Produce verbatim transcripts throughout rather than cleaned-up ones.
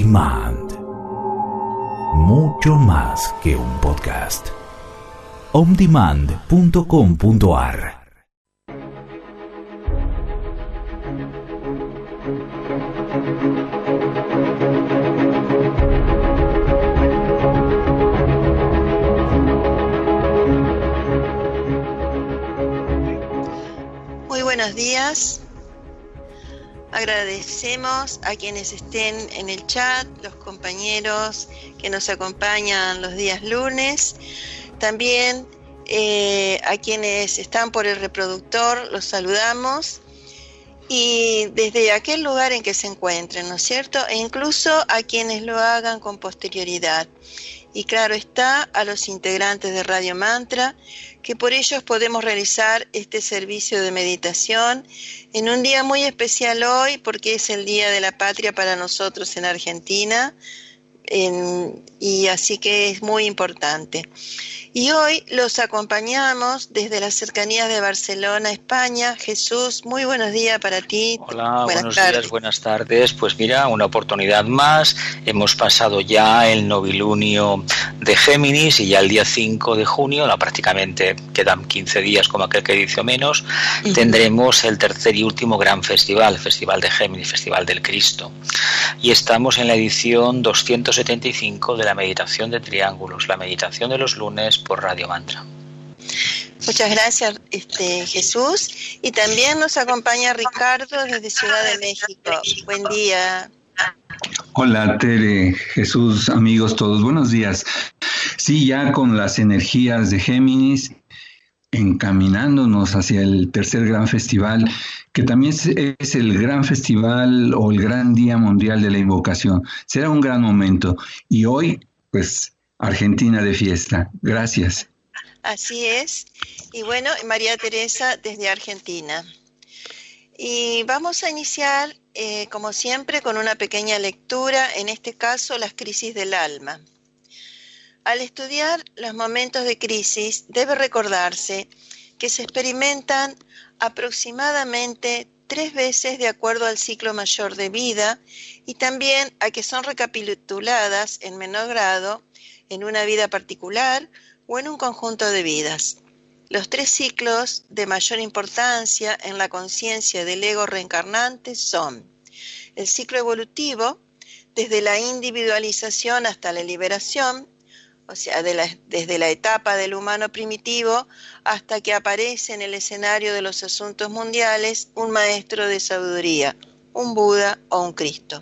Demand. Mucho más que un podcast. on demand punto com punto a r. Muy buenos días. Agradecemos a quienes estén en el chat, los compañeros que nos acompañan los días lunes. También eh, a quienes están por el reproductor, los saludamos. Y desde aquel lugar en que se encuentren, ¿no es cierto? E incluso a quienes lo hagan con posterioridad. Y claro está, a los integrantes de Radio Mantra, que por ellos podemos realizar este servicio de meditación en un día muy especial hoy, porque es el Día de la Patria para nosotros en Argentina, en, y así que es muy importante. Y hoy los acompañamos desde las cercanías de Barcelona, España. Jesús, muy buenos días para ti. Hola, buenas buenos tardes. días, buenas tardes. Pues mira, una oportunidad más. Hemos pasado ya el novilunio de Géminis y ya el día cinco de junio, no, prácticamente quedan quince días como aquel que dice o menos, uh-huh. tendremos el tercer y último gran festival, el Festival de Géminis, Festival del Cristo. Y estamos en la edición doscientos setenta y cinco de la meditación de triángulos, la meditación de los lunes por Radio Mantra. Muchas gracias, este, Jesús. Y también nos acompaña Ricardo desde Ciudad de México. Buen día. Hola, Tere, Jesús, amigos todos, buenos días. Sí, ya con las energías de Géminis, encaminándonos hacia el tercer gran festival, que también es, es el gran festival o el gran día mundial de la invocación. Será un gran momento. Y hoy, pues, Argentina de fiesta. Gracias. Así es. Y bueno, María Teresa desde Argentina. Y vamos a iniciar, eh, como siempre, con una pequeña lectura, en este caso, las crisis del alma. Al estudiar los momentos de crisis, debe recordarse que se experimentan aproximadamente tres veces de acuerdo al ciclo mayor de vida y también a que son recapituladas en menor grado en una vida particular o en un conjunto de vidas. Los tres ciclos de mayor importancia en la conciencia del ego reencarnante son el ciclo evolutivo, desde la individualización hasta la liberación, o sea, de la, desde la etapa del humano primitivo hasta que aparece en el escenario de los asuntos mundiales un maestro de sabiduría, un Buda o un Cristo.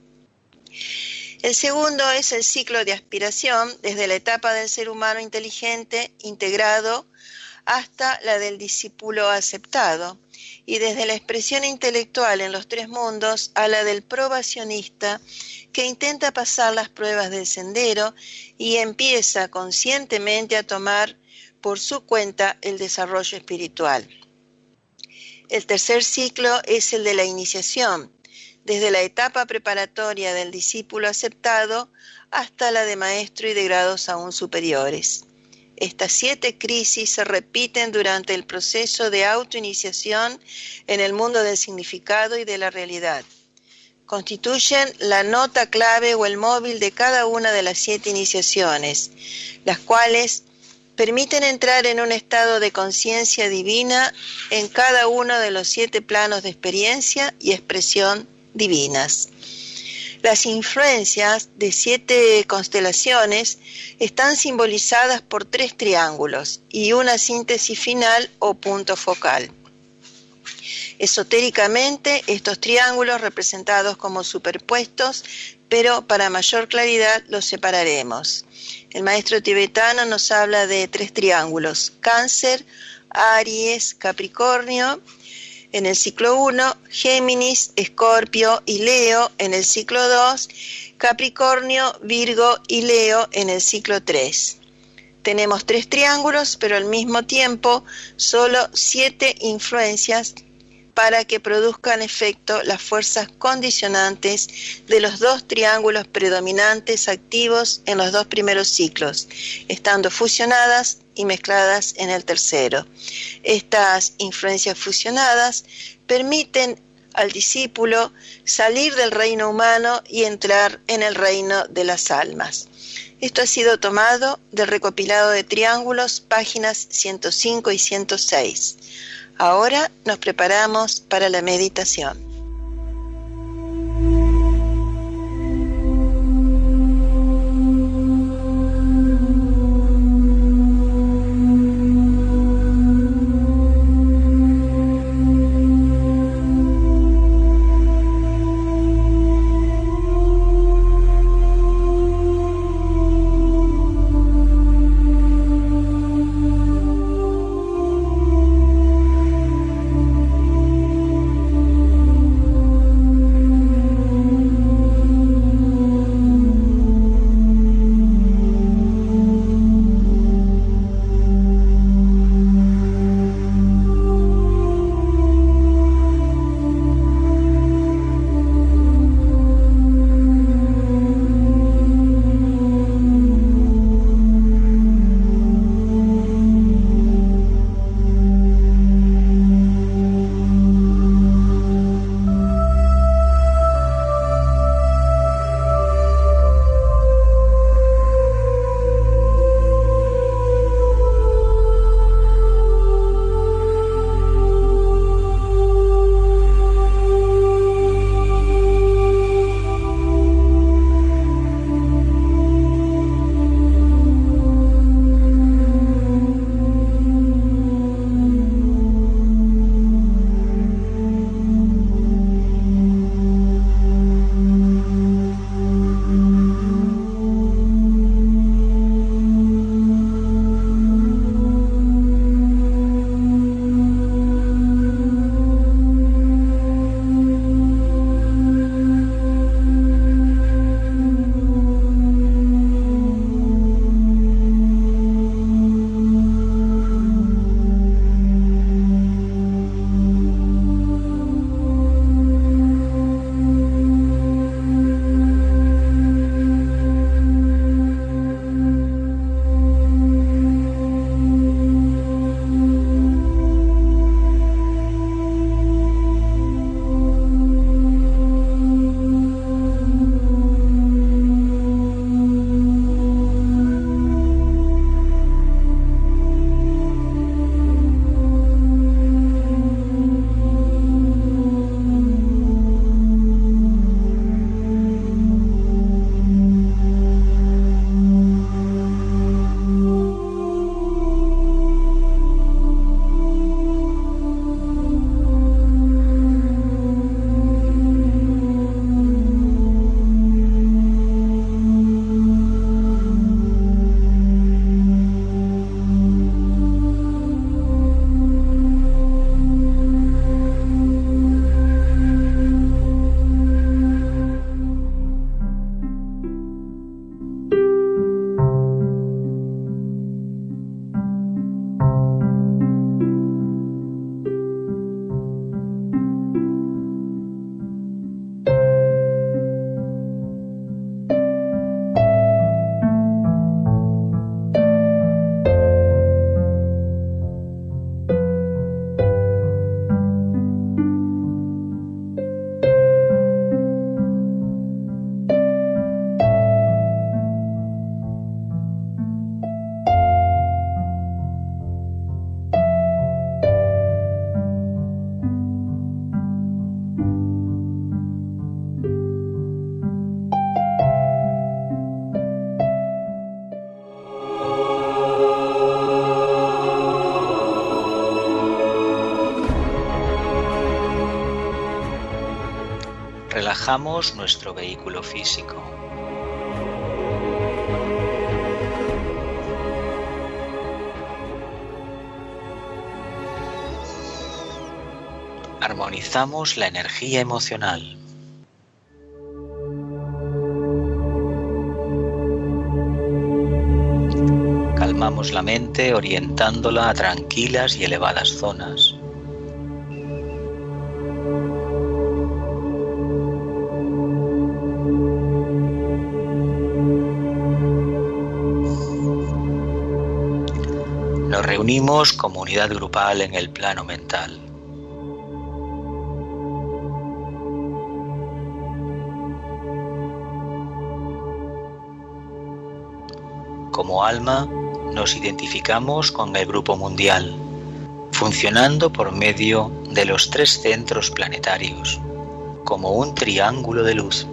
El segundo es el ciclo de aspiración, desde la etapa del ser humano inteligente, integrado, hasta la del discípulo aceptado, y desde la expresión intelectual en los tres mundos a la del probacionista, que intenta pasar las pruebas del sendero y empieza conscientemente a tomar por su cuenta el desarrollo espiritual. El tercer ciclo es el de la iniciación, desde la etapa preparatoria del discípulo aceptado hasta la de maestro y de grados aún superiores. Estas siete crisis se repiten durante el proceso de autoiniciación en el mundo del significado y de la realidad. Constituyen la nota clave o el móvil de cada una de las siete iniciaciones, las cuales permiten entrar en un estado de conciencia divina en cada uno de los siete planos de experiencia y expresión divinas. Las influencias de siete constelaciones están simbolizadas por tres triángulos y una síntesis final o punto focal. Esotéricamente, estos triángulos representados como superpuestos, pero para mayor claridad los separaremos. El maestro tibetano nos habla de tres triángulos: Cáncer, Aries, Capricornio en el ciclo uno, Géminis, Escorpio y Leo en el ciclo dos, Capricornio, Virgo y Leo en el ciclo tres. Tenemos tres triángulos, pero al mismo tiempo solo siete influencias para que produzcan efecto las fuerzas condicionantes de los dos triángulos predominantes activos en los dos primeros ciclos, estando fusionadas y mezcladas en el tercero. Estas influencias fusionadas permiten al discípulo salir del reino humano y entrar en el reino de las almas. Esto ha sido tomado del recopilado de Triángulos, páginas ciento cinco y ciento seis. Ahora nos preparamos para la meditación. relajamos nuestro vehículo físico. Armonizamos la energía emocional. Calmamos la mente orientándola a tranquilas y elevadas zonas. Nos reunimos como unidad grupal en el plano mental. Como alma, nos identificamos con el grupo mundial, funcionando por medio de los tres centros planetarios, como un triángulo de luz.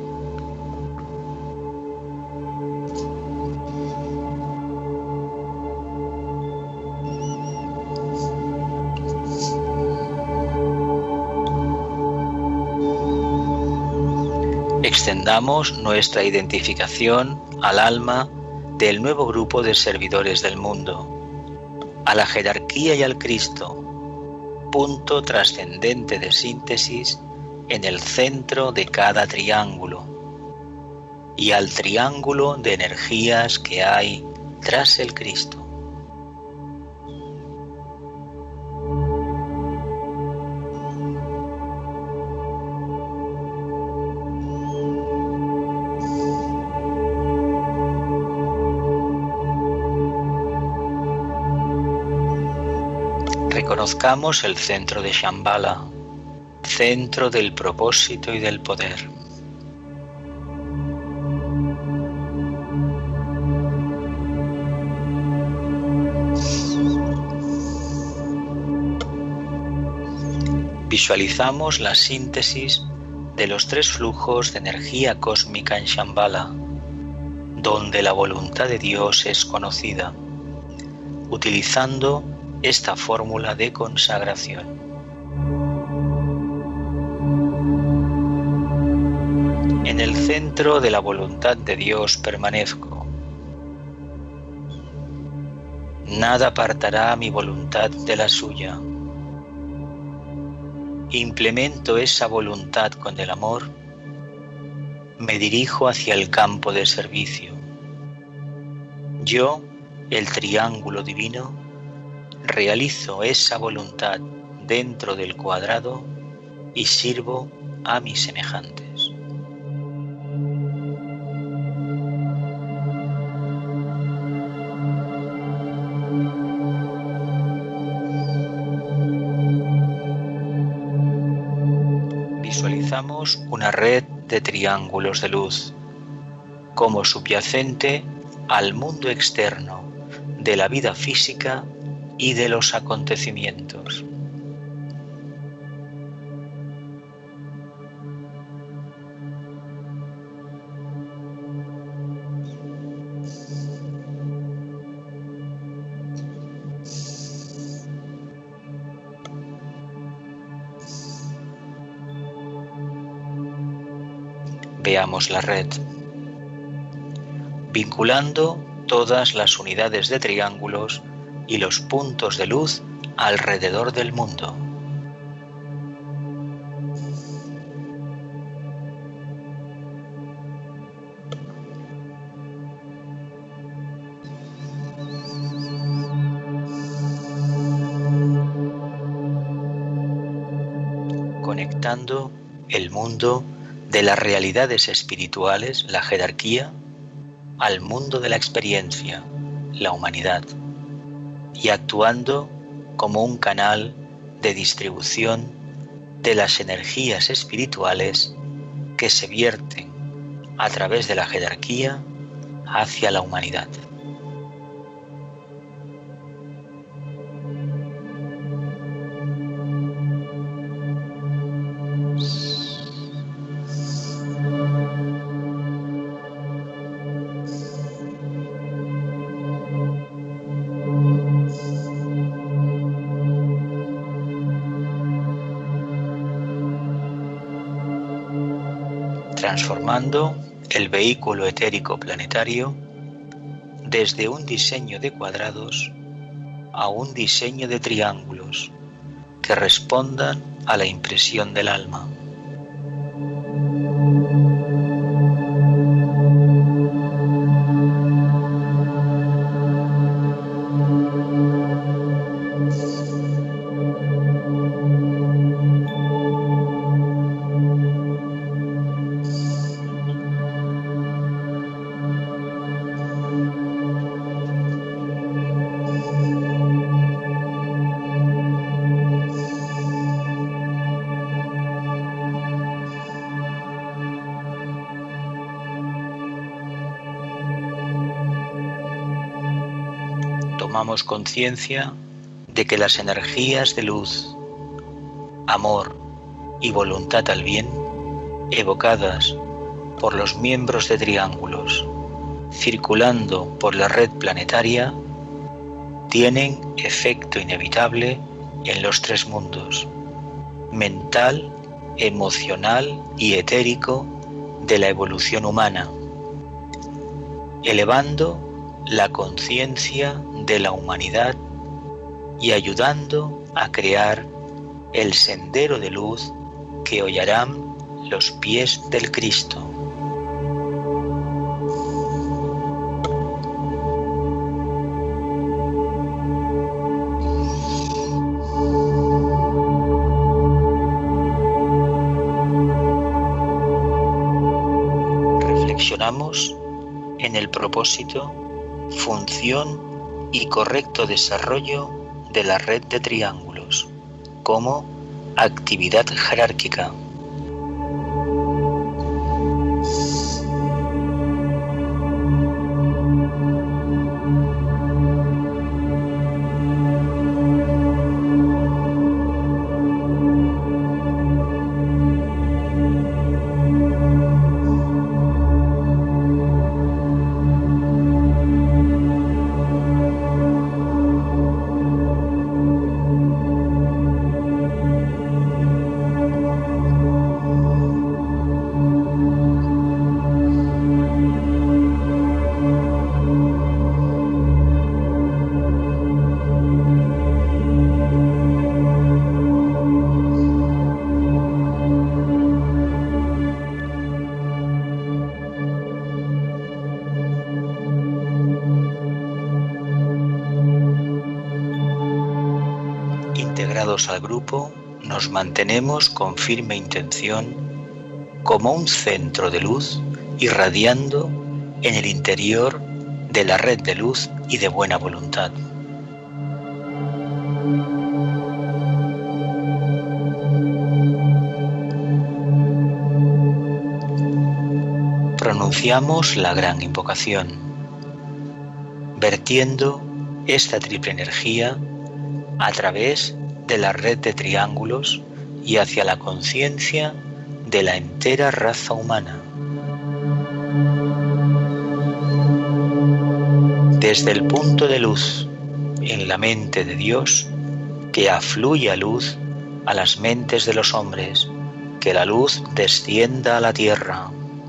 Extendamos nuestra identificación al alma del nuevo grupo de servidores del mundo, a la jerarquía y al Cristo, punto trascendente de síntesis en el centro de cada triángulo, y al triángulo de energías que hay tras el Cristo. Reconozcamos el centro de Shambhala, centro del propósito y del poder. Visualizamos la síntesis de los tres flujos de energía cósmica en Shambhala, donde la voluntad de Dios es conocida, utilizando esta fórmula de consagración. En el centro de la voluntad de Dios permanezco. Nada apartará mi voluntad de la suya. Implemento esa voluntad con el amor. Me dirijo hacia el campo de servicio. Yo, el triángulo divino, realizo esa voluntad dentro del cuadrado y sirvo a mis semejantes. Visualizamos una red de triángulos de luz como subyacente al mundo externo de la vida física y de los acontecimientos. Veamos la red, vinculando todas las unidades de triángulos y los puntos de luz alrededor del mundo. Conectando el mundo de las realidades espirituales, la jerarquía, al mundo de la experiencia, la humanidad, y actuando como un canal de distribución de las energías espirituales que se vierten a través de la jerarquía hacia la humanidad. Transformando el vehículo etérico planetario desde un diseño de cuadrados a un diseño de triángulos que respondan a la impresión del alma. tomamos conciencia de que las energías de luz, amor y voluntad al bien, evocadas por los miembros de triángulos, circulando por la red planetaria, tienen efecto inevitable en los tres mundos, mental, emocional y etérico de la evolución humana, elevando la conciencia de la humanidad y ayudando a crear el sendero de luz que hollarán los pies del Cristo. Reflexionamos en el propósito, función y correcto desarrollo de la red de triángulos como actividad jerárquica. Integrados al grupo, nos mantenemos con firme intención como un centro de luz irradiando en el interior de la red de luz y de buena voluntad. Pronunciamos la gran invocación, vertiendo esta triple energía a través de la red de triángulos y hacia la conciencia de la entera raza humana. Desde el punto de luz en la mente de Dios, que afluya a luz a las mentes de los hombres, que la luz descienda a la tierra.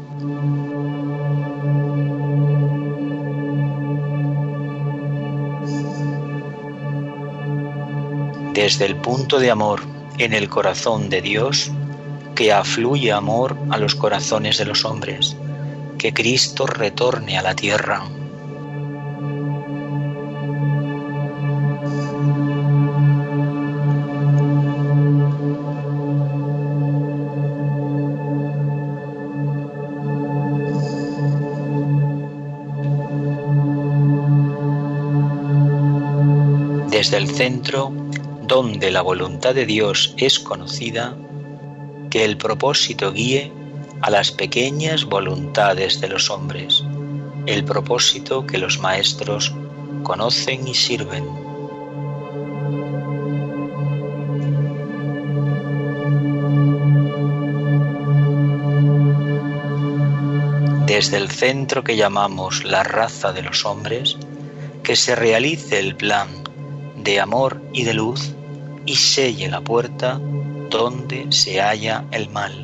Desde el punto de amor en el corazón de Dios, que afluye amor a los corazones de los hombres, que Cristo retorne a la tierra. Desde el centro, donde la voluntad de Dios es conocida, que el propósito guíe a las pequeñas voluntades de los hombres, el propósito que los maestros conocen y sirven. Desde el centro que llamamos la raza de los hombres, que se realice el plan de amor y de luz y selle la puerta donde se halla el mal.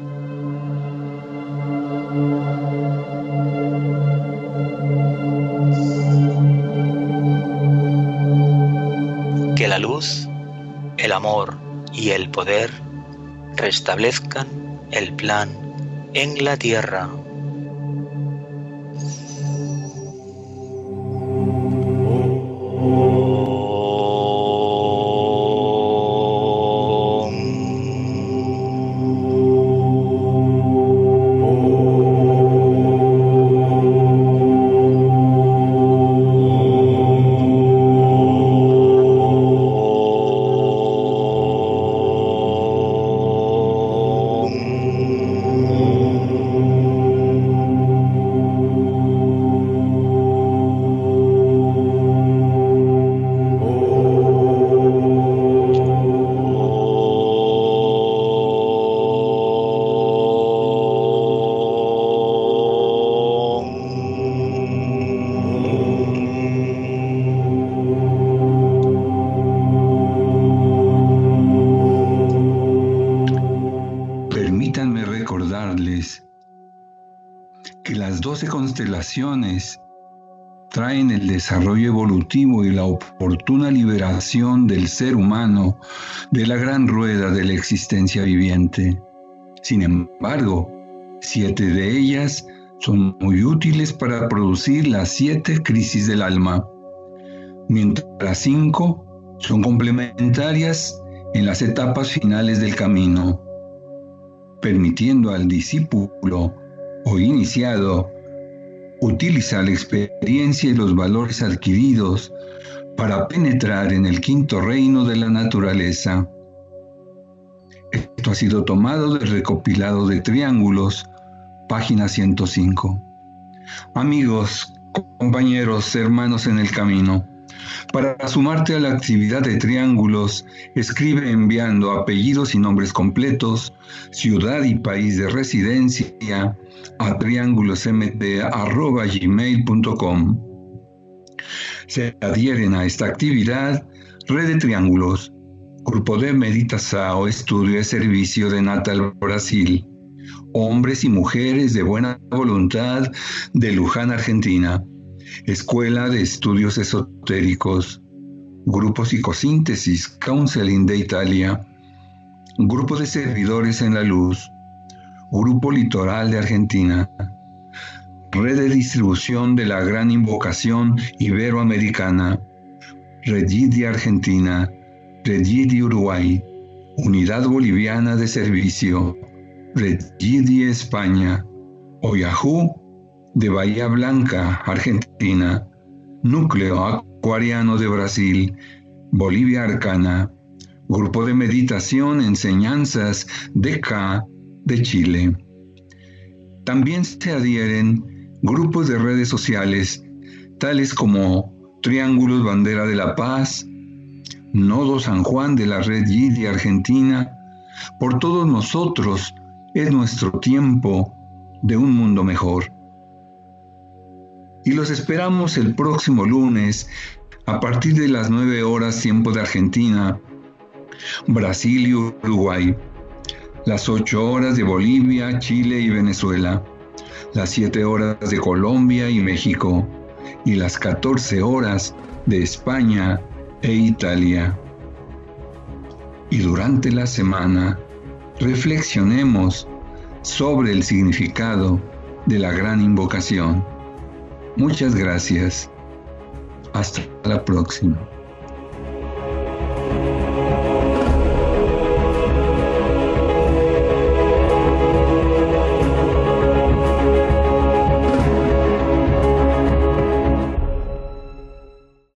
Que la luz, el amor y el poder restablezcan el plan en la tierra. que las doce constelaciones traen el desarrollo evolutivo y la oportuna liberación del ser humano de la gran rueda de la existencia viviente. Sin embargo, siete de ellas son muy útiles para producir las siete crisis del alma, mientras cinco son complementarias en las etapas finales del camino, permitiendo al discípulo o iniciado utilizar la experiencia y los valores adquiridos para penetrar en el quinto reino de la naturaleza. Esto ha sido tomado del recopilado de Triángulos, página ciento cinco. Amigos, compañeros, hermanos en el camino, para sumarte a la actividad de Triángulos, escribe enviando apellidos y nombres completos, ciudad y país de residencia a triangulosmt arroba gmail punto com. Se adhieren a esta actividad Red de Triángulos, Grupo de Meditação Estudio de Servicio de Natal, Brasil, hombres y mujeres de buena voluntad de Luján, Argentina, Escuela de Estudios Esotéricos, Grupo Psicosíntesis Counseling de Italia, Grupo de Servidores en la Luz, Grupo Litoral de Argentina, Red de Distribución de la Gran Invocación Iberoamericana, Regidi Argentina, Regidi Uruguay, Unidad Boliviana de Servicio, Regidi España, Oahu de Bahía Blanca, Argentina, Núcleo Acuariano de Brasil, Bolivia Arcana, Grupo de Meditación Enseñanzas D K de Chile. También se adhieren grupos de redes sociales, tales como Triángulos Bandera de la Paz, Nodo San Juan de la Red Yidi Argentina. Por todos nosotros es nuestro tiempo de un mundo mejor. Y los esperamos el próximo lunes a partir de las nueve horas tiempo de Argentina, Brasil y Uruguay, las ocho horas de Bolivia, Chile y Venezuela, las siete horas de Colombia y México y las catorce horas de España e Italia. Y durante la semana reflexionemos sobre el significado de la gran invocación. Muchas gracias. Hasta la próxima.